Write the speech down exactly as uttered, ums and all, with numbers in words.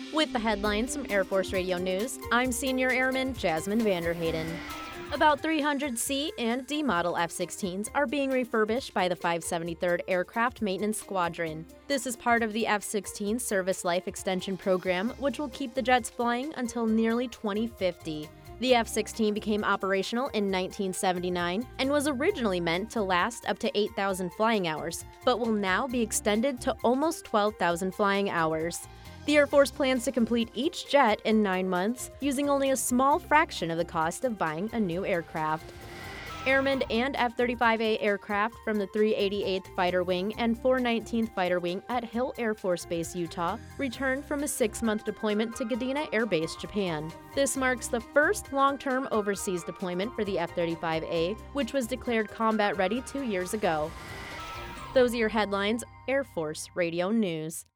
With the headlines from Air Force Radio News, I'm Senior Airman Jasmine Vanderhayden. About three hundred C and D model F sixteens are being refurbished by the five seventy-third Aircraft Maintenance Squadron. This is part of the F sixteen Service Life Extension Program, which will keep the jets flying until nearly twenty fifty. The F sixteen became operational in nineteen seventy-nine and was originally meant to last up to eight thousand flying hours, but will now be extended to almost twelve thousand flying hours. The Air Force plans to complete each jet in nine months, using only a small fraction of the cost of buying a new aircraft. Airmen and F thirty-five A aircraft from the three eighty-eighth Fighter Wing and four nineteenth Fighter Wing at Hill Air Force Base, Utah, returned from a six-month deployment to Kadena Air Base, Japan. This marks the first long-term overseas deployment for the F thirty-five A, which was declared combat-ready two years ago. Those are your headlines, Air Force Radio News.